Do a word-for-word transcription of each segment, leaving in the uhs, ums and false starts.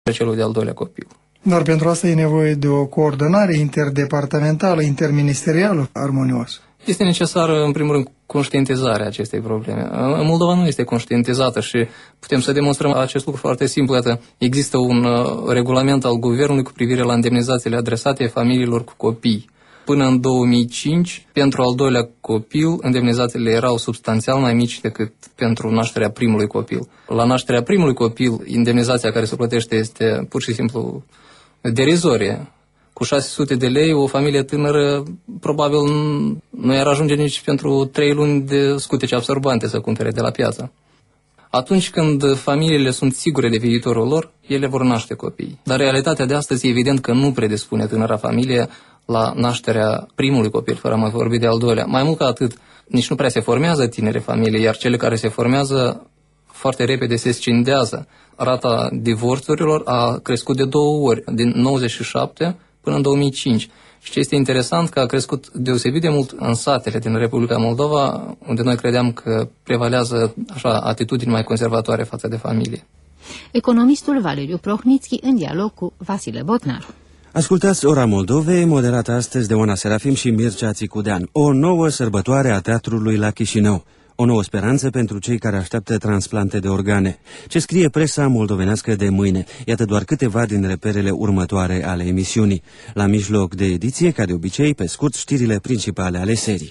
celui de-al doilea copil. Dar pentru asta e nevoie de o coordonare interdepartamentală, interministerială, armonioasă. Este necesară, în primul rând, conștientizarea acestei probleme. În Moldova nu este conștientizată și putem să demonstrăm acest lucru foarte simplu. Iată, există un uh, regulament al guvernului cu privire la indemnizațiile adresate familiilor cu copii. Până în două mii cinci, pentru al doilea copil, indemnizațiile erau substanțial mai mici decât pentru nașterea primului copil. La nașterea primului copil, indemnizația care se plătește este pur și simplu derizorie. Cu șase sute de lei, o familie tânără probabil nu i-ar ajunge nici pentru trei luni de scutece absorbante să cumpere de la piață. Atunci când familiile sunt sigure de viitorul lor, ele vor naște copii. Dar realitatea de astăzi e evident că nu predispune tânăra familie la nașterea primului copil, fără a mai vorbi de al doilea. Mai mult ca atât, nici nu prea se formează tinere familii, iar cele care se formează foarte repede se scindează. Rata divorțurilor a crescut de două ori, din nouăzeci și șapte până în două mii cinci. Și ce este interesant, că a crescut deosebit de mult în satele din Republica Moldova, unde noi credeam că prevalează așa atitudini mai conservatoare față de familie. Economistul Valeriu Prohnitski în dialog cu Vasile Botnar. Ascultați Ora Moldovei, moderată astăzi de Oana Serafim și Mircea Țicudean. O nouă sărbătoare a teatrului la Chișinău. O nouă speranță pentru cei care așteaptă transplante de organe. Ce scrie presa moldovenească de mâine? Iată doar câteva din reperele următoare ale emisiunii. La mijloc de ediție, ca de obicei, pe scurt, știrile principale ale serii.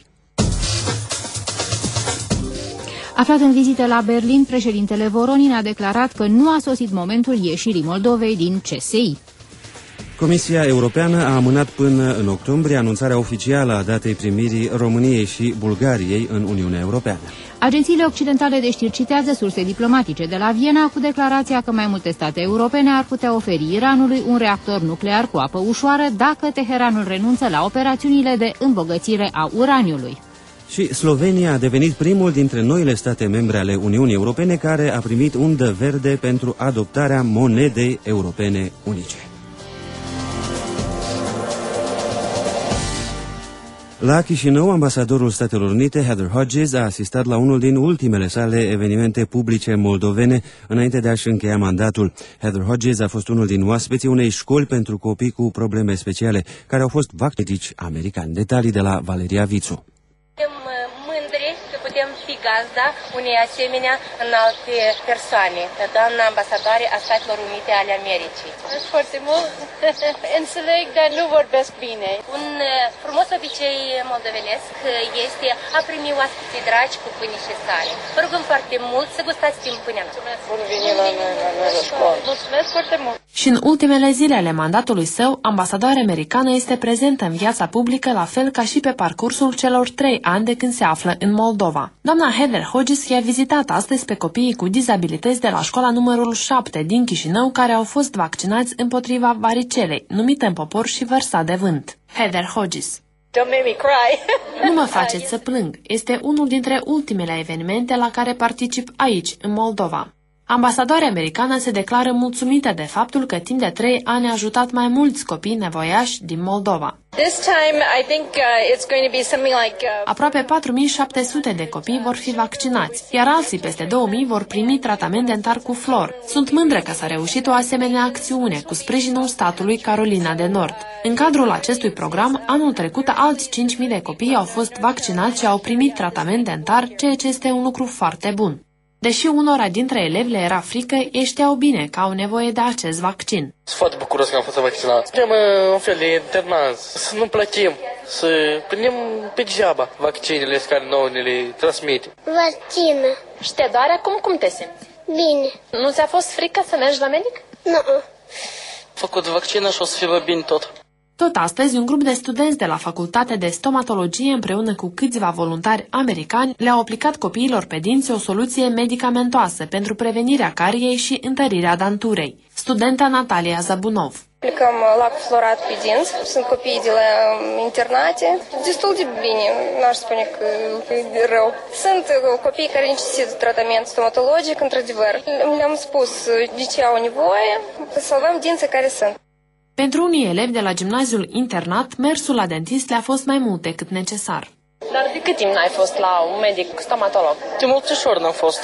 Aflat în vizită la Berlin, președintele Voronin a declarat că nu a sosit momentul ieșirii Moldovei din C S I. Comisia Europeană a amânat până în octombrie anunțarea oficială a datei primirii României și Bulgariei în Uniunea Europeană. Agențiile occidentale de știri citează surse diplomatice de la Viena cu declarația că mai multe state europene ar putea oferi Iranului un reactor nuclear cu apă ușoară dacă Teheranul renunță la operațiunile de îmbogățire a uraniului. Și Slovenia a devenit primul dintre noile state membre ale Uniunii Europene care a primit undă verde pentru adoptarea monedei europene unice. La Chișinău, ambasadorul Statelor Unite, Heather Hodges, a asistat la unul din ultimele sale evenimente publice moldovene înainte de a-și încheia mandatul. Heather Hodges a fost unul din oaspeții unei școli pentru copii cu probleme speciale, care au fost vaccinați americani. Detalii de la Valeria Vițu. Putem fi gazda unei asemenea înalte persoane, doamna ambasadoare a Statelor Unite ale Americii. Foarte mult. Înțeleg, dar nu vorbesc bine. Un frumos obicei moldovenesc este a primi oaspeții dragi cu pâine și sare. Vă rugăm foarte mult să gustați din pâinea noastră. Bun venit la noi, la noi la școală. Mulțumesc foarte mult. Și în ultimele zile ale mandatului său, ambasadoarea americană este prezentă în viața publică la fel ca și pe parcursul celor trei ani de când se află în Moldova. Doamna Heather Hodges i-a vizitat astăzi pe copiii cu dizabilități de la școala numărul șapte din Chișinău, care au fost vaccinați împotriva varicelei, numită în popor și vărsa de vânt. Heather Hodges: Don't make me cry. Nu mă faceți să plâng. Este unul dintre ultimele evenimente la care particip aici, în Moldova. Ambasadoarea americană se declară mulțumită de faptul că timp de trei ani a ajutat mai mulți copii nevoiași din Moldova. This time I think uh, it's going to be something like uh... Aproape patru mii șapte sute de copii vor fi vaccinați, iar alții peste două mii vor primi tratament dentar cu flor. Sunt mândră că s-a reușit o asemenea acțiune cu sprijinul statului Carolina de Nord. În cadrul acestui program, anul trecut alți cinci mii de copii au fost vaccinați și au primit tratament dentar, ceea ce este un lucru foarte bun. Deși unora dintre elevi le era frică, ei știau bine că au nevoie de acest vaccin. Sunt foarte bucuros că am fost vaccinați. Vrem un fel de internanță, să nu plătim, să primim pe degeaba vaccinele care nouă ne le transmite. Vaccină. Și te doare acum? Cum te simți? Bine. Nu ți-a fost frică să mergi la medic? Nu. Am făcut vaccină și o să fie bine tot. Tot astăzi, un grup de studenți de la Facultatea de Stomatologie împreună cu câțiva voluntari americani le-au aplicat copiilor pe dinți o soluție medicamentoasă pentru prevenirea cariei și întărirea danturei. Studenta Natalia Zabunov: Aplicăm lac fluorat pe dinți. Sunt copii de la internate. Destul de bine, n-aș spune că e rău. Sunt copii care necesită tratament stomatologic, într-adevăr. Le-am spus de ce au nevoie, să salvăm dinții care sunt. Pentru unii elevi de la gimnaziul internat, mersul la dentist le-a fost mai mult decât necesar. Dar de cât timp n-ai fost la un medic stomatolog? De mulțișori n-am fost.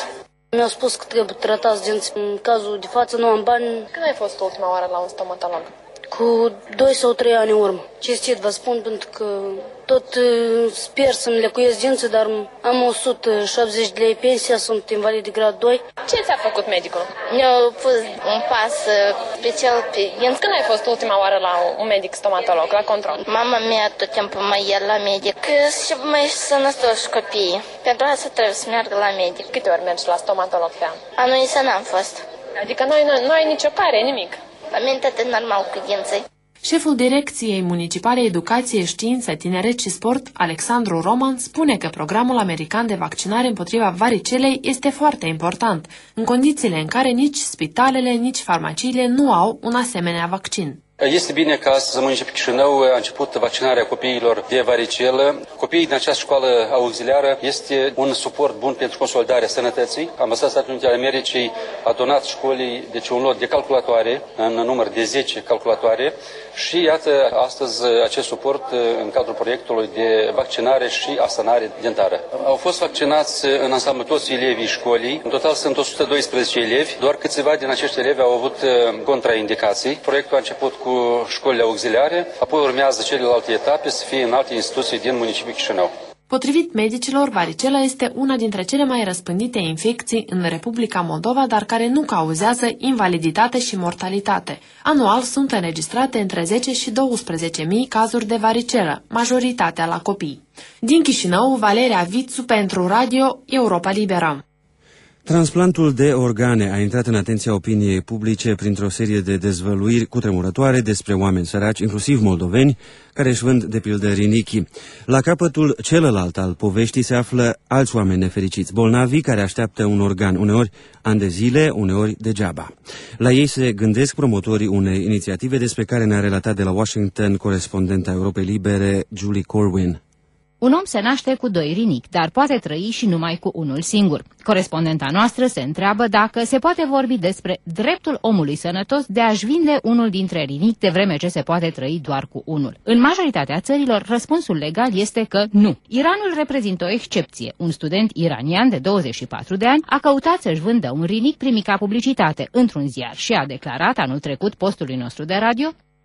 Mi-au spus că trebuie tratați dinți. În cazul de față nu am bani. Când ai fost ultima oară la un stomatolog? Cu doi sau trei ani în urmă. Cinstit vă spun, pentru că tot sper să-mi lecuiesc dinții, dar am o sută șaptezeci de lei pensia, sunt invalid de grad doi. Ce ți-a făcut medicul? Mi-a pus un pas special pe dinți. Când ai fost ultima oară la un medic stomatolog, la control? Mama mea tot timpul mă ia la medic. Că și mai sănătoși copiii. Pentru asta trebuie să meargă la medic. Câte ori mergi la stomatolog pe an? Anul ăsta n-am fost. Adică nu ai, nu ai nicio care, nimic? La mine tot e normal cu dinții. Șeful Direcției Municipale Educație, Știință, Tineret și Sport, Alexandru Roman, spune că programul american de vaccinare împotriva varicelei este foarte important, în condițiile în care nici spitalele, nici farmaciile nu au un asemenea vaccin. Este bine că astăzi în municipiul Chișinău a început vaccinarea copiilor de varicelă. Copiii din această școală auxiliară este un suport bun pentru consolidarea sănătății. Ambasadorul Statelor Unite ale Americii a donat școlii deci un lot de calculatoare, în număr de zece calculatoare, și iată astăzi acest suport în cadrul proiectului de vaccinare și asanare dentară. Au fost vaccinați în ansamblu toți elevii școlii. În total sunt o sută doisprezece elevi. Doar câțiva din acești elevi au avut contraindicații. Proiectul a început cu școlile auxiliare, apoi urmează celelalte etape să fie în alte instituții din municipiul Chișinău. Potrivit medicilor, varicela este una dintre cele mai răspândite infecții în Republica Moldova, dar care nu cauzează invaliditate și mortalitate. Anual sunt înregistrate între zece și douăsprezece mii cazuri de varicelă, majoritatea la copii. Din Chișinău, Valeria Vițu pentru Radio Europa Liberă. Transplantul de organe a intrat în atenția opiniei publice printr-o serie de dezvăluiri cutremurătoare despre oameni săraci, inclusiv moldoveni, care își vând de pildă rinichii. La capătul celălalt al poveștii se află alți oameni nefericiți, bolnavi care așteaptă un organ, uneori ani de zile, uneori degeaba. La ei se gândesc promotorii unei inițiative despre care ne-a relatat de la Washington corespondenta Europei Libere, Julie Corwin. Un om se naște cu doi rinichi, dar poate trăi și numai cu unul singur. Corespondenta noastră se întreabă dacă se poate vorbi despre dreptul omului sănătos de a-și vinde unul dintre rinichi, de vreme ce se poate trăi doar cu unul. În majoritatea țărilor, răspunsul legal este că nu. Iranul reprezintă o excepție. Un student iranian de douăzeci și patru de ani a căutat să-și vândă un rinichi prin mica publicitate într-un ziar și a declarat anul trecut postului nostru de radio: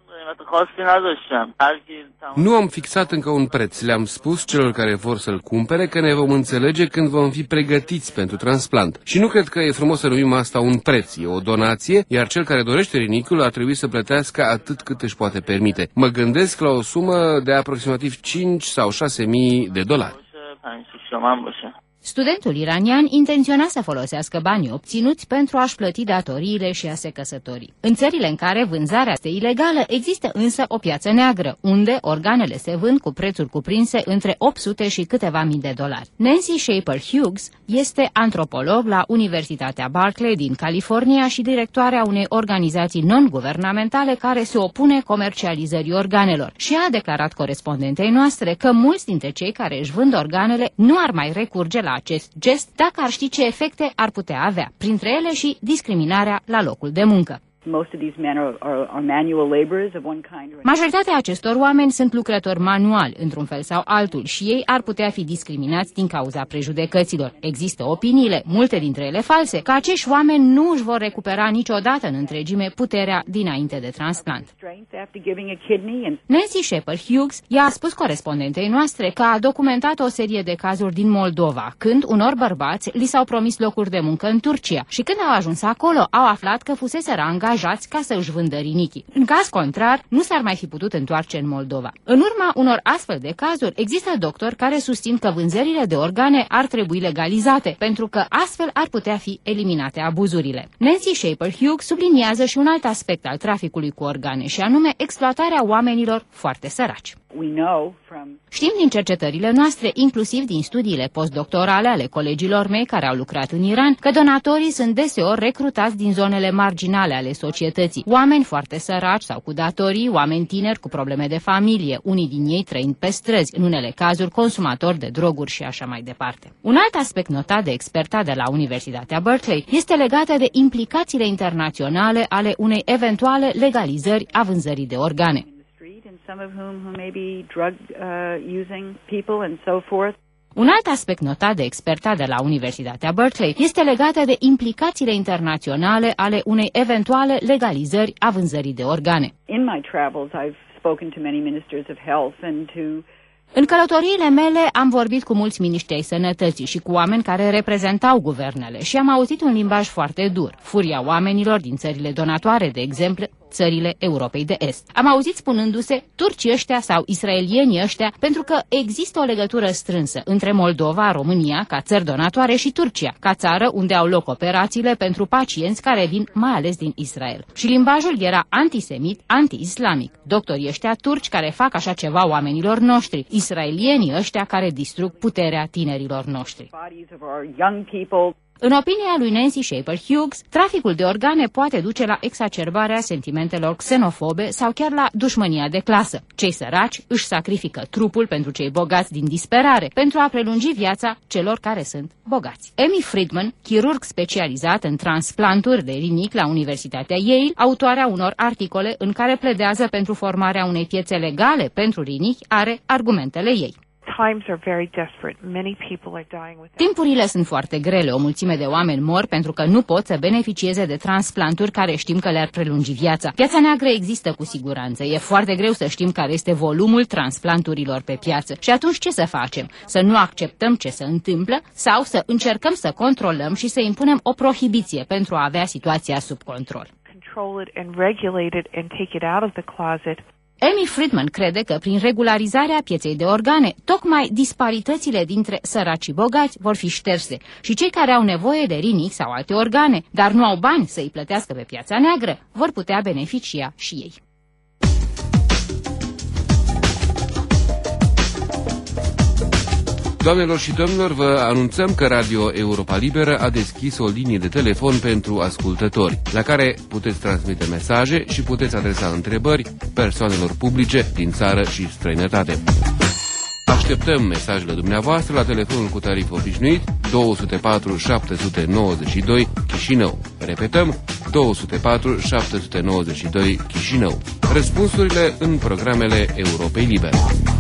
nu am fixat încă un preț. Le-am spus celor care vor să-l cumpere că ne vom înțelege când vom fi pregătiți pentru transplant. Și nu cred că e frumos să numim asta un preț. E o donație, iar cel care dorește rinichiul ar trebui să plătească atât cât își poate permite. Mă gândesc la o sumă de aproximativ cinci sau șase mii de dolari. Studentul iranian intenționa să folosească banii obținuți pentru a-și plăti datoriile și a se căsători. În țările în care vânzarea este ilegală, există însă o piață neagră, unde organele se vând cu prețuri cuprinse între opt sute și câteva mii de dolari. Nancy Shaper Hughes este antropolog la Universitatea Berkeley din California și directoarea unei organizații non-guvernamentale care se opune comercializării organelor și a declarat corespondentei noastre că mulți dintre cei care își vând organele nu ar mai recurge la acest gest dacă ar ști ce efecte ar putea avea, printre ele și discriminarea la locul de muncă. Majoritatea acestor oameni sunt lucrători manuali, într-un fel sau altul, și ei ar putea fi discriminați din cauza prejudecăților. Există opiniile, multe dintre ele false, că acești oameni nu își vor recupera niciodată în întregime puterea dinainte de transplant. Nancy Shaper Hughes i-a spus corespondentei noastre că a documentat o serie de cazuri din Moldova, când unor bărbați li s-au promis locuri de muncă în Turcia și când au ajuns acolo au aflat că fuseseră angajați ca să își vândă rinichii. În caz contrar, nu s-ar mai fi putut întoarce în Moldova. În urma unor astfel de cazuri, există doctori care susțin că vânzările de organe ar trebui legalizate, pentru că astfel ar putea fi eliminate abuzurile. Nancy Shaper Hughes subliniază și un alt aspect al traficului cu organe, și anume exploatarea oamenilor foarte săraci. Știm din cercetările noastre, inclusiv din studiile postdoctorale ale colegilor mei care au lucrat în Iran, că donatorii sunt deseori recrutați din zonele marginale ale societății. Oameni foarte săraci sau cu datorii, oameni tineri cu probleme de familie, unii din ei trăind pe străzi, în unele cazuri consumatori de droguri și așa mai departe. Un alt aspect notat de experta de la Universitatea Berkeley este legată de implicațiile internaționale ale unei eventuale legalizări a vânzării de organe. Un alt aspect notat de experta de la Universitatea Berkeley este legată de implicațiile internaționale ale unei eventuale legalizări a vânzării de organe. In my travels, I've spoken to many ministers of health and to În călătoriile mele am vorbit cu mulți miniștri ai sănătății și cu oameni care reprezentau guvernele și am auzit un limbaj foarte dur, furia oamenilor din țările donatoare, de exemplu, țările Europei de Est. Am auzit spunându-se turcii ăștia sau israelienii ăștia, pentru că există o legătură strânsă între Moldova, România, ca țări donatoare, și Turcia, ca țară unde au loc operațiile pentru pacienți care vin mai ales din Israel. Și limbajul era antisemit, anti-islamic. Doctorii ăștia turci care fac așa ceva oamenilor noștri, israelienii ăștia care distrug puterea tinerilor noștri. În opinia lui Nancy Shaper Hughes, traficul de organe poate duce la exacerbarea sentimentelor xenofobe sau chiar la dușmânia de clasă. Cei săraci își sacrifică trupul pentru cei bogați din disperare, pentru a prelungi viața celor care sunt bogați. Amy Friedman, chirurg specializat în transplanturi de rinichi la Universitatea Yale, autoarea unor articole în care pledează pentru formarea unei piețe legale pentru rinichi, are argumentele ei. Timpurile sunt foarte grele, o mulțime de oameni mor pentru că nu pot să beneficieze de transplanturi care știm că le-ar prelungi viața. Piața neagră există cu siguranță, e foarte greu să știm care este volumul transplanturilor pe piață. Și atunci ce să facem? Să nu acceptăm ce se întâmplă sau să încercăm să controlăm și să impunem o prohibiție pentru a avea situația sub control? Amy Friedman crede că prin regularizarea pieței de organe, tocmai disparitățile dintre săraci și bogați vor fi șterse și cei care au nevoie de rinichi sau alte organe, dar nu au bani să îi plătească pe piața neagră, vor putea beneficia și ei. Doamnelor și domnilor, vă anunțăm că Radio Europa Liberă a deschis o linie de telefon pentru ascultători, la care puteți transmite mesaje și puteți adresa întrebări persoanelor publice din țară și străinătate. Așteptăm mesajele dumneavoastră la telefonul cu tarif obișnuit două zero patru șapte nouă doi Chișinău. Repetăm, două zero patru șapte nouă doi Chișinău. Răspunsurile în programele Europei Libere.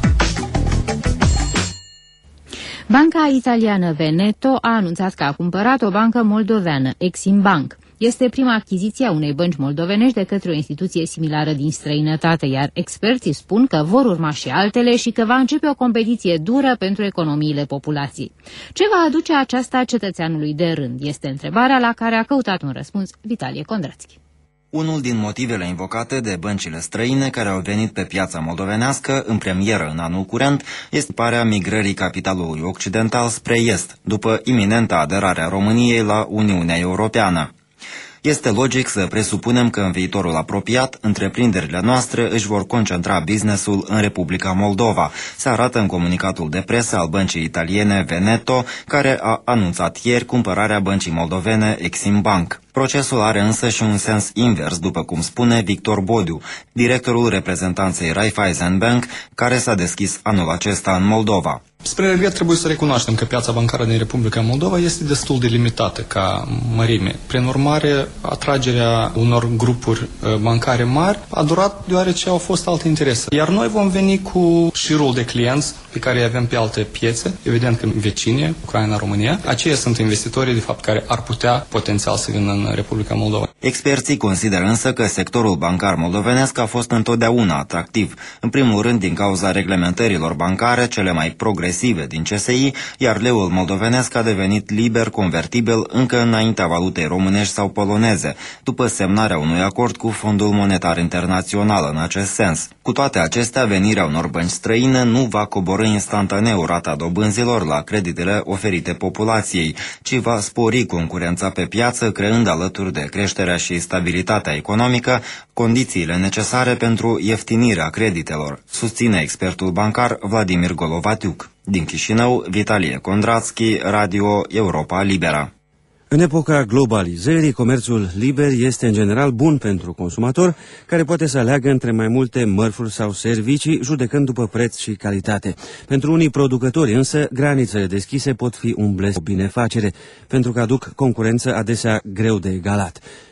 Banca italiană Veneto a anunțat că a cumpărat o bancă moldoveană, Eximbank. Este prima achiziție a unei bănci moldovenești de către o instituție similară din străinătate, iar experții spun că vor urma și altele și că va începe o competiție dură pentru economiile populației. Ce va aduce aceasta cetățeanului de rând? Este întrebarea la care a căutat un răspuns Vitalie Kondrațchi. Unul din motivele invocate de băncile străine care au venit pe piața moldovenească în premieră în anul curent este parea migrării capitalului occidental spre est, după iminenta aderare a României la Uniunea Europeană. Este logic să presupunem că în viitorul apropiat, întreprinderile noastre își vor concentra businessul în Republica Moldova, se arată în comunicatul de presă al băncii italiene Veneto, care a anunțat ieri cumpărarea băncii moldovene Eximbank. Procesul are însă și un sens invers, după cum spune Victor Bodiu, directorul reprezentanței Raiffeisen Bank, care s-a deschis anul acesta în Moldova. Spre regret trebuie să recunoaștem că piața bancară din Republica Moldova este destul de limitată ca mărime. Prin urmare, atragerea unor grupuri bancare mari a durat deoarece au fost alte interese. Iar noi vom veni cu șirul de clienți pe care îi avem pe alte piețe, evident că vecine, Ucraina, România. Aceia sunt investitorii, de fapt, care ar putea potențial să vină în Republica Moldova. Experții consideră însă că sectorul bancar moldovenesc a fost întotdeauna atractiv, în primul rând din cauza reglementărilor bancare cele mai progresive din C S I, iar leul moldovenesc a devenit liber convertibil încă înaintea valutei românești sau poloneze, după semnarea unui acord cu Fondul Monetar Internațional în acest sens. Cu toate acestea, venirea unor bănci străine nu va coborî instantaneu rata dobânzilor la creditele oferite populației, ci va spori concurența pe piață, creând alături de creșterea și stabilitatea economică condițiile necesare pentru ieftinirea creditelor, susține expertul bancar Vladimir Golovatiuc. Din Chișinău, Vitalie Kondrațchi, Radio Europa Libera. În epoca globalizării, comerțul liber este în general bun pentru consumator, care poate să aleagă între mai multe mărfuri sau servicii, judecând după preț și calitate. Pentru unii producători însă, granițele deschise pot fi un blestem, o binefacere, pentru că aduc concurență adesea greu de egalat.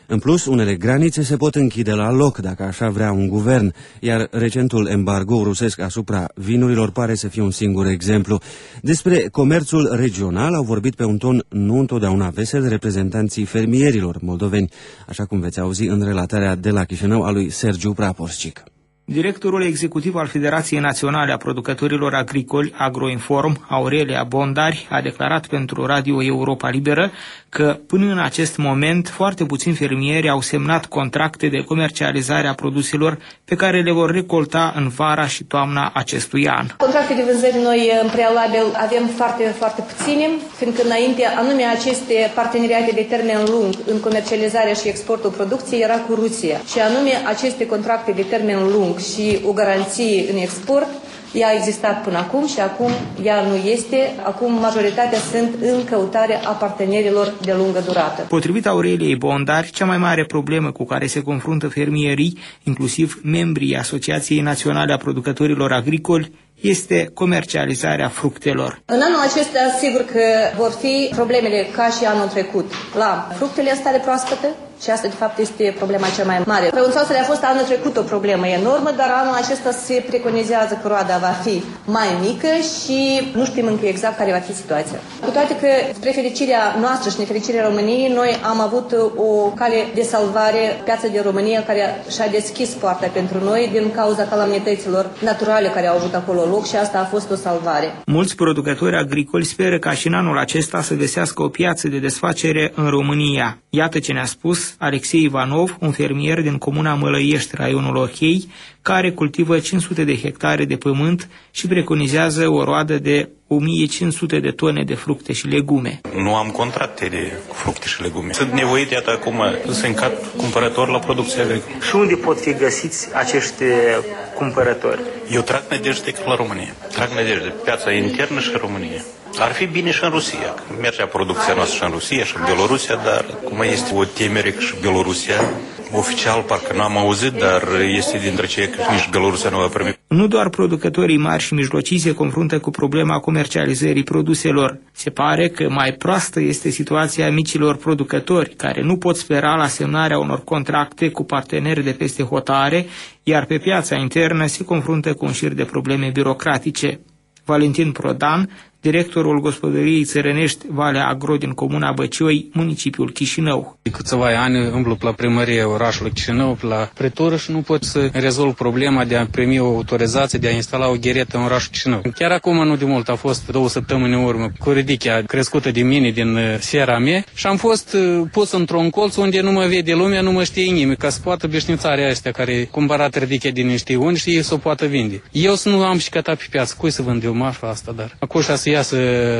În plus, unele granițe se pot închide la loc, dacă așa vrea un guvern, iar recentul embargo rusesc asupra vinurilor pare să fie un singur exemplu. Despre comerțul regional au vorbit pe un ton nu întotdeauna vesel reprezentanții fermierilor moldoveni, așa cum veți auzi în relatarea de la Chișinău a lui Sergiu Praporșcic. Directorul executiv al Federației Naționale a Producătorilor Agricoli, Agroinform, Aurelia Bondari, a declarat pentru Radio Europa Liberă că până în acest moment foarte puțini fermieri au semnat contracte de comercializare a produselor pe care le vor recolta în vara și toamna acestui an. Contracte de vânzări noi în prealabil avem foarte, foarte puține, fiindcă înainte anume aceste parteneriate de termen lung în comercializarea și exportul producției era cu Rusia și anume aceste contracte de termen lung și o garanție în export, ea a existat până acum și acum ea nu este. Acum majoritatea sunt în căutarea a partenerilor de lungă durată. Potrivit Aureliei Bondari, cea mai mare problemă cu care se confruntă fermierii, inclusiv membrii Asociației Naționale a Producătorilor Agricoli, este comercializarea fructelor. În anul acesta, sigur că vor fi problemele ca și anul trecut la fructele în stare proaspătă, și asta, de fapt, este problema cea mai mare. Prăunțoasele a fost anul trecut o problemă enormă, dar anul acesta se preconizează că roada va fi mai mică și nu știm încă exact care va fi situația. Cu toate că, spre fericirea noastră și nefericirea României, noi am avut o cale de salvare, piața de România, care și-a deschis poarta pentru noi din cauza calamităților naturale care au avut acolo loc și asta a fost o salvare. Mulți producători agricoli speră ca și în anul acesta să găsească o piață de desfacere în România. Iată ce ne-a spus Alexei Ivanov, un fermier din comuna Mălăiești, raionul Ochei, care cultivă cinci sute de hectare de pământ și preconizează o roadă de o mie cinci sute de tone de fructe și legume. Nu am contracte de fructe și legume. Sunt nevoit, iată, acum să încap cumpărători la producție agricolă. Și unde pot fi găsiți acești cumpărători? Eu trag nădejde la România. Trag nădejde. Piața internă și România. Ar fi bine și în Rusia. Mergea producția noastră și în Rusia și în Belorusia, dar cum este o temere că și Belorusia, oficial parcă n-am auzit, dar este dintre cei că nici Belorusia nu va primi. Nu doar producătorii mari și mijlocii se confruntă cu problema comercializării produselor. Se pare că mai proastă este situația micilor producători, care nu pot spera la semnarea unor contracte cu parteneri de peste hotare, iar pe piața internă se confruntă cu un șir de probleme birocratice. Valentin Prodan, directorul gospodăriei țărănești Valea Agro din comuna Băcioi, municipiul Chișinău. De câțiva ani îmblu la primărie orașului Chișinău, la pretură și nu pot să rezolv problema de a primi o autorizație de a instala o gheretă în orașul Chișinău. Chiar acum, nu de mult, a fost două săptămâni în urmă, cu ridichea crescută de mine din sfera mea și am fost pus într-un colț unde nu mă vede lumea, nu mă știe nimeni, ca să poată beșnițarea astea care cumpărat ridichea din niște uni și ei să o poată vinde. Eu să nu am și cătat pe piață, cui să vând eu marfa asta, dar acum să iasă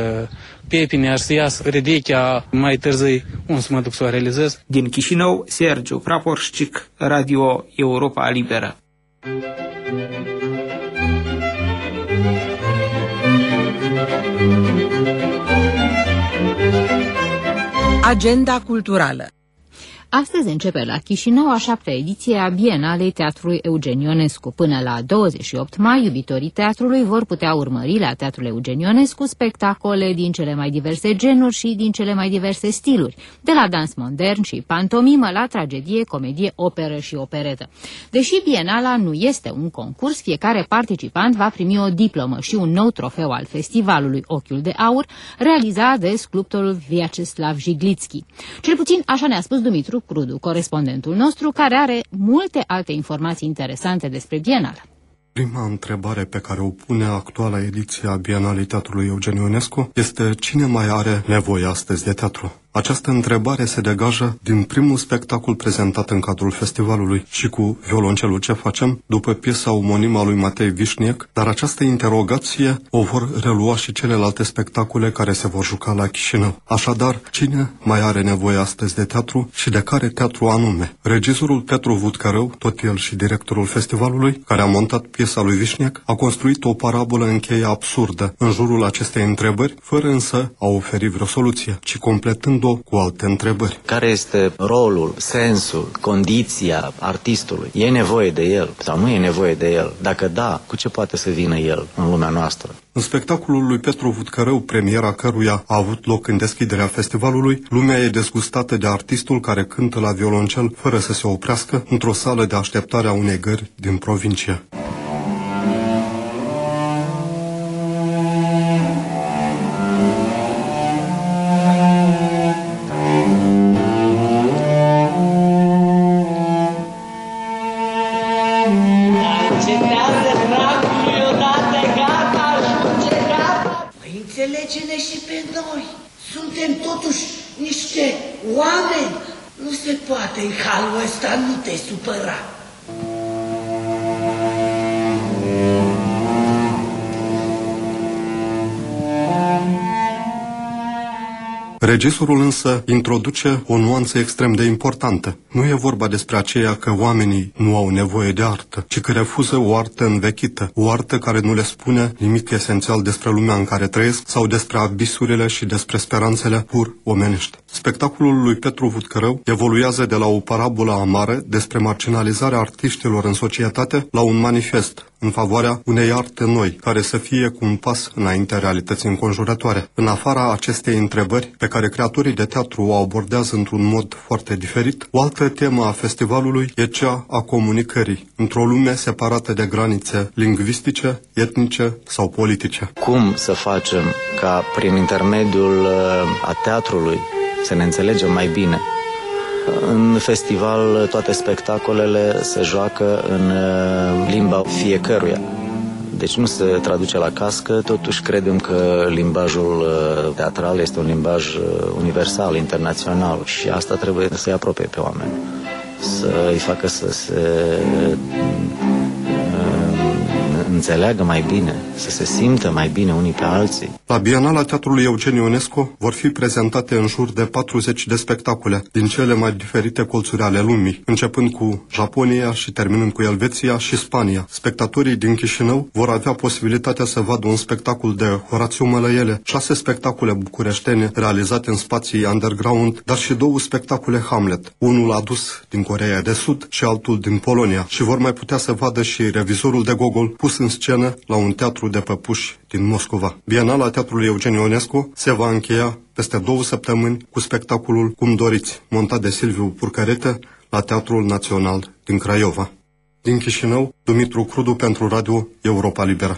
pepine, să iasă ridechea mai târziu, unde să mă duc să o realizez. Din Chișinău, Sergiu Praporșcic, Radio Europa Liberă. Agenda culturală. Astăzi începe la Chișinău a șaptea ediție a Bienalei Teatrului Eugen Ionescu. Până la douăzeci și opt mai, iubitorii teatrului vor putea urmări la Teatrul Eugen Ionescu spectacole din cele mai diverse genuri și din cele mai diverse stiluri, de la dans modern și pantomimă la tragedie, comedie, operă și operetă. Deși Bienala nu este un concurs, fiecare participant va primi o diplomă și un nou trofeu al festivalului Ochiul de Aur, realizat de sculptorul Vyacheslav Jiglitski. Cel puțin așa ne-a spus Dumitru Crudu, corespondentul nostru, care are multe alte informații interesante despre Bienală. Prima întrebare pe care o pune actuala ediție a Bienalei Teatrului Eugen Ionescu este: cine mai are nevoie astăzi de teatru? Această întrebare se degajă din primul spectacol prezentat în cadrul festivalului Și cu violoncelul ce facem, după piesa omonimă a lui Matei Vișniec, dar această interogație o vor relua și celelalte spectacole care se vor juca la Chișinău. Așadar, cine mai are nevoie astăzi de teatru și de care teatru anume? Regizorul Petru Vutcărău, tot el și directorul festivalului, care a montat piesa lui Vișniec, a construit o parabolă în cheie absurdă în jurul acestei întrebări, fără însă a oferi vreo soluție, ci completând Trudeau cu alte întrebări. Care este rolul, sensul, condiția artistului? E nevoie de el sau nu e nevoie de el? Dacă da, cu ce poate să vină el în lumea noastră? În spectacolul lui Petru Vutcărău, premiera căruia a avut loc în deschiderea festivalului, lumea e dezgustată de artistul care cântă la violoncel fără să se oprească într-o sală de așteptare a unei gări din provincie. Înțelege-ne și pe noi. Suntem totuși niște oameni. Nu se poate în halul ăsta, nu te supăra. Regizorul însă introduce o nuanță extrem de importantă. Nu e vorba despre aceea că oamenii nu au nevoie de artă, ci că refuză o artă învechită, o artă care nu le spune nimic esențial despre lumea în care trăiesc sau despre abisurile și despre speranțele pur omenești. Spectacolul lui Petru Vutcărău evoluează de la o parabolă amară despre marginalizarea artiștilor în societate la un manifest în favoarea unei arte noi, care să fie cu un pas înaintea realității înconjurătoare. În afara acestei întrebări, pe care creatorii de teatru o abordează într-un mod foarte diferit, o altă temă a festivalului e cea a comunicării, într-o lume separată de granițe lingvistice, etnice sau politice. Cum să facem ca prin intermediul a teatrului să ne înțelegem mai bine? În festival toate spectacolele se joacă în limba fiecăruia. Deci nu se traduce la cască, totuși credem că limbajul teatral este un limbaj universal, internațional și asta trebuie să-i apropie pe oameni, să îi facă să se înțeleagă mai bine, să se simtă mai bine unii pe alții. La Bienala Teatrului Eugen Ionescu vor fi prezentate în jur de patruzeci de spectacole din cele mai diferite colțuri ale lumii, începând cu Japonia și terminând cu Elveția și Spania. Spectatorii din Chișinău vor avea posibilitatea să vadă un spectacol de Horațiu Mălăiele, șase spectacole bucureștene realizate în spații underground, dar și două spectacole Hamlet, unul adus din Coreea de Sud și altul din Polonia, și vor mai putea să vadă și Revizorul de Gogol pus în scenă la un teatru de păpuși din Moscova. Bienala Teatrului Eugen Ionescu se va încheia peste două săptămâni cu spectacolul Cum doriți, montat de Silviu Purcărete la Teatrul Național din Craiova. Din Chișinău, Dumitru Crudu pentru Radio Europa Liberă.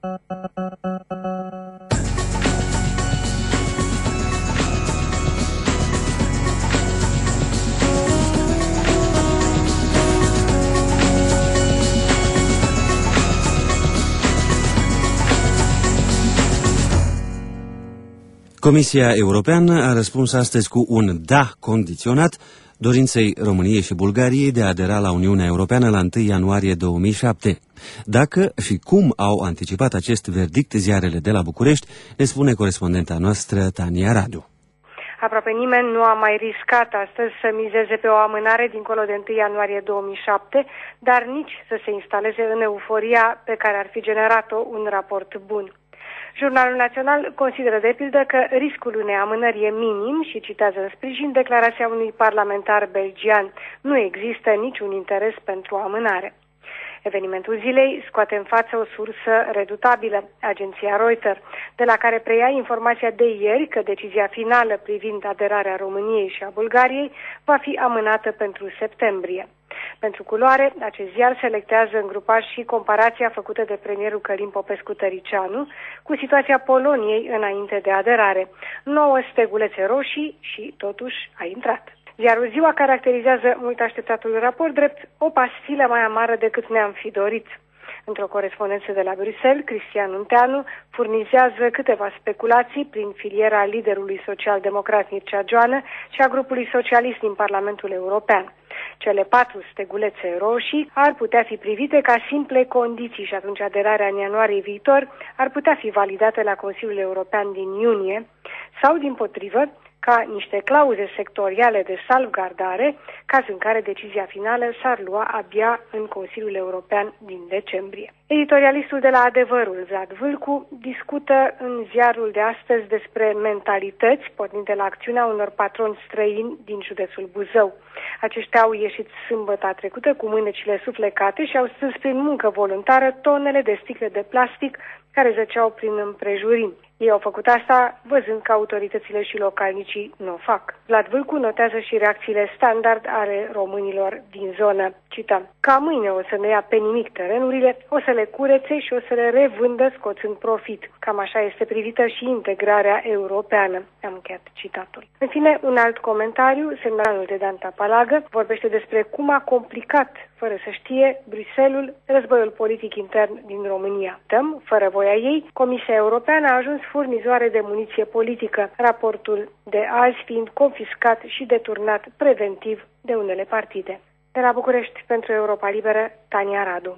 Comisia Europeană a răspuns astăzi cu un da condiționat dorinței României și Bulgariei de a adera la Uniunea Europeană la întâi ianuarie două mii șapte. Dacă și cum au anticipat acest verdict ziarele de la București, ne spune corespondenta noastră Tania Radu. Aproape nimeni nu a mai riscat astăzi să mizeze pe o amânare dincolo de întâi ianuarie două mii șapte, dar nici să se instaleze în euforia pe care ar fi generat-o un raport bun. Jurnalul Național consideră de pildă că riscul unei amânări e minim și citează în sprijin declarația unui parlamentar belgian. Nu există niciun interes pentru amânare. Evenimentul zilei scoate în față o sursă redutabilă, agenția Reuters, de la care preia informația de ieri că decizia finală privind aderarea României și a Bulgariei va fi amânată pentru septembrie. Pentru culoare, acest ziar selectează în grupaj și comparația făcută de premierul Călin Popescu-Tăricianu cu situația Poloniei înainte de aderare. Nouă stegulețe roșii și totuși a intrat. Ziarul Ziua caracterizează mult așteptatul raport drept o pastilă mai amară decât ne-am fi dorit. Într-o corespondență de la Bruxelles, Cristian Unteanu furnizează câteva speculații prin filiera liderului social-democrat Mircea Joană și a grupului socialist din Parlamentul European. Cele patru stegulețe roșii ar putea fi privite ca simple condiții și atunci aderarea în ianuarie viitor ar putea fi validată la Consiliul European din iunie sau, dimpotrivă, ca niște clauze sectoriale de salvgardare, caz în care decizia finală s-ar lua abia în Consiliul European din decembrie. Editorialistul de la Adevărul, Vlad Vâlcu, discută în ziarul de astăzi despre mentalități pornite la acțiunea unor patroni străini din județul Buzău. Aceștia au ieșit sâmbătă trecută cu mânecile suflecate și au strâns prin muncă voluntară tonele de sticle de plastic care zăceau prin împrejurim. Ei au făcut asta văzând că autoritățile și localnicii nu o fac. Vlad Vâlcu notează și reacțiile standard ale românilor din zonă. Cităm: ca mâine o să ne ia pe nimic terenurile, o să le curețe și o să le revândă scoțând profit. Cam așa este privită și integrarea europeană. Am încheiat citatul. În fine, un alt comentariu, semnalul de Dan Tapalagă, vorbește despre cum a complicat, fără să știe, Bruxelles războiul politic intern din România. Dăm, fără voia ei, Comisia Europeană a ajuns furnizoare de muniție politică, raportul de azi fiind confiscat și deturnat preventiv de unele partide. De la București, pentru Europa Liberă, Tania Radu.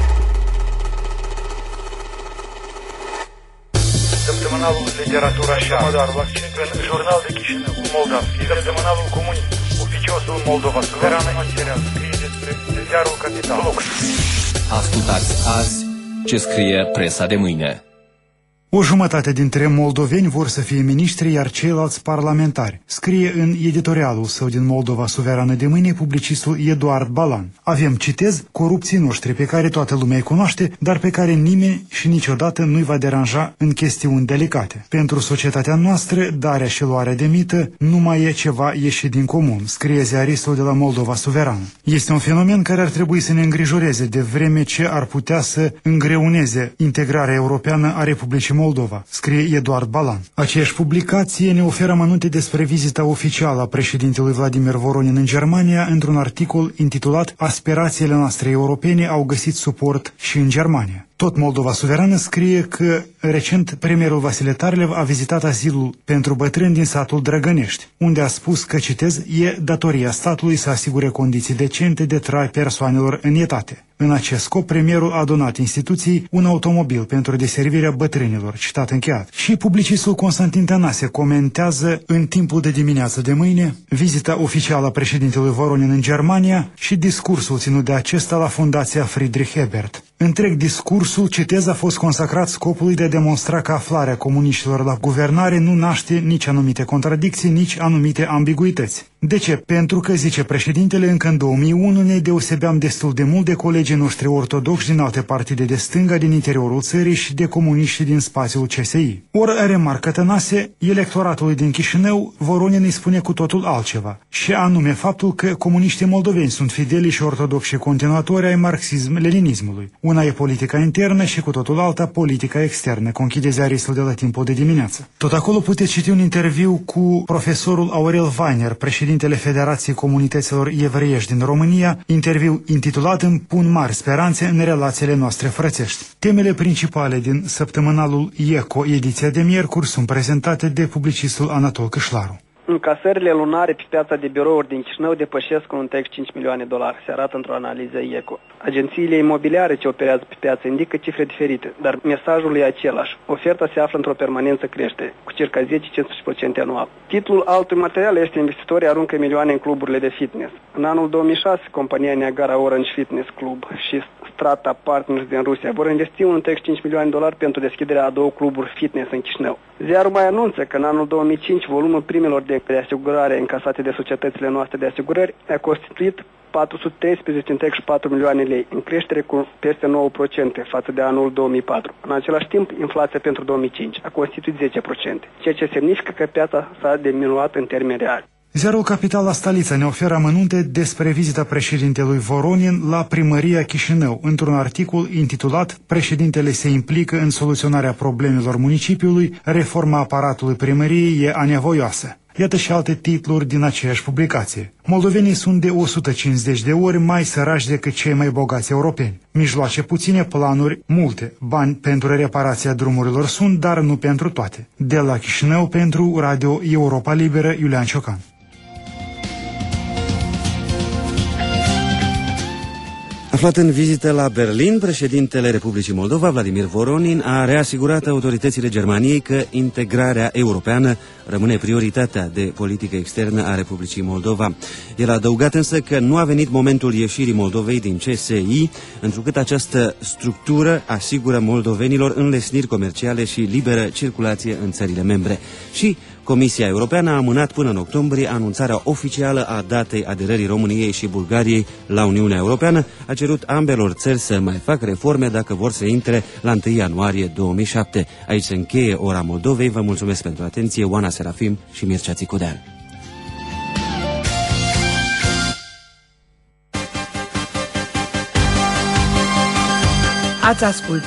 Săptămânalul Literatura și Artă, în Jurnal de Chișinău, Moldavski, Săptămânalul Comunii, Oficiosul Moldova, Suverană Istoria, scrie despre ziarul Capital. Ascultați azi ce scrie presa de mâine. O jumătate dintre moldoveni vor să fie miniștri, iar ceilalți parlamentari. Scrie în editorialul său din Moldova Suverană de mâine publicistul Eduard Balan. Avem, citez, corupții noștri pe care toată lumea îi cunoaște, dar pe care nimeni și niciodată nu-i va deranja în chestiuni delicate. Pentru societatea noastră, darea și luarea de mită nu mai e ceva ieșit din comun, scrie ziaristul de la Moldova Suverană. Este un fenomen care ar trebui să ne îngrijoreze, de vreme ce ar putea să îngreuneze integrarea europeană a Republicii Moldova, scrie Eduard Balan. Aceeași publicație ne oferă amănunte despre vizita oficială a președintelui Vladimir Voronin în Germania într-un articol intitulat Aspirațiile noastre europene au găsit suport și în Germania. Tot Moldova Suverană scrie că recent premierul Vasile Tarlev a vizitat asilul pentru bătrâni din satul Drăgănești, unde a spus că, citez, e datoria statului să asigure condiții decente de trai persoanelor în etate. În acest scop, premierul a donat instituției un automobil pentru deservirea bătrânilor, citat încheiat. Și publicistul Constantin Tănase comentează în timpul de dimineață de mâine vizita oficială a președintelui Voronin în Germania și discursul ținut de acesta la Fundația Friedrich Ebert. Întreg discursul, citez, a fost consacrat scopului de a demonstra că aflarea comuniștilor la guvernare nu naște nici anumite contradicții, nici anumite ambiguități. De ce? Pentru că, zice președintele, încă în două mii unu ne deosebeam destul de mult de colegii noștri ortodoxi din alte partide de stânga din interiorul țării și de comuniști din spațiul C S I. Ori, remarcă Tănase, electoratului din Chișinău, Voronin îi spune cu totul altceva, și anume faptul că comuniștii moldoveni sunt fideli și ortodoxi continuatori ai marxism-leninismului. Una e politica internă și cu totul alta politica externă, conchide ziaristul de la Timpul de dimineață. Tot acolo puteți citi un interviu cu profesorul Aurel Weiner, președintele Federației Comunităților Evreiești din România, interviu intitulat Îmi pun mari speranțe în relațiile noastre frățești. Temele principale din săptămânalul ECO, ediția de miercuri, sunt prezentate de publicistul Anatol Câșlaru. Încasările lunare pe piața de birouri din Chișinău depășesc un întreg cinci milioane de dolari, se arată într-o analiză ECO. Agențiile imobiliare ce operează pe piață indică cifre diferite, dar mesajul e același. Oferta se află într-o permanență creștere, cu circa zece la cincisprezece la sută anual. Titlul altui material este Investitorii aruncă milioane în cluburile de fitness. În anul două mii șase, compania Niagara Orange Fitness Club și Strata Partners din Rusia vor investi un întreg cinci milioane de dolari pentru deschiderea a două cluburi fitness în Chișinău. Ziarul mai anunță că în anul două mii cinci volumul primelor de asigurare încasate de societățile noastre de asigurări a constituit patru sute treisprezece virgulă patru milioane lei, în creștere cu peste nouă la sută față de anul două mii patru. În același timp, inflația pentru două mii cinci a constituit zece la sută, ceea ce semnifică că piața s-a diminuat în termeni reali. Ziarul Capital La Stalița ne oferă amănunte despre vizita președintelui Voronin la primăria Chișinău, într-un articol intitulat Președintele se implică în soluționarea problemelor municipiului, reforma aparatului primăriei e anevoioasă. Iată și alte titluri din aceeași publicație. Moldovenii sunt de o sută cincizeci de ori mai săraci decât cei mai bogați europeni. Mijloace puține, planuri multe. Bani pentru reparația drumurilor sunt, dar nu pentru toate. De la Chișinău, pentru Radio Europa Liberă, Iulian Ciocan. A Aflat în vizită la Berlin, președintele Republicii Moldova, Vladimir Voronin, a reasigurat autoritățile Germaniei că integrarea europeană rămâne prioritatea de politică externă a Republicii Moldova. El a adăugat însă că nu a venit momentul ieșirii Moldovei din C S I, întrucât această structură asigură moldovenilor înlesniri comerciale și liberă circulație în țările membre. Și Comisia Europeană a amânat până în octombrie anunțarea oficială a datei aderării României și Bulgariei la Uniunea Europeană, a cerut ambelor țări să mai facă reforme dacă vor să intre la întâi ianuarie două mii șapte. Aici se încheie Ora Moldovei. Vă mulțumesc pentru atenție, Oana Serafim și Mircea Țicudean. Ați ascultat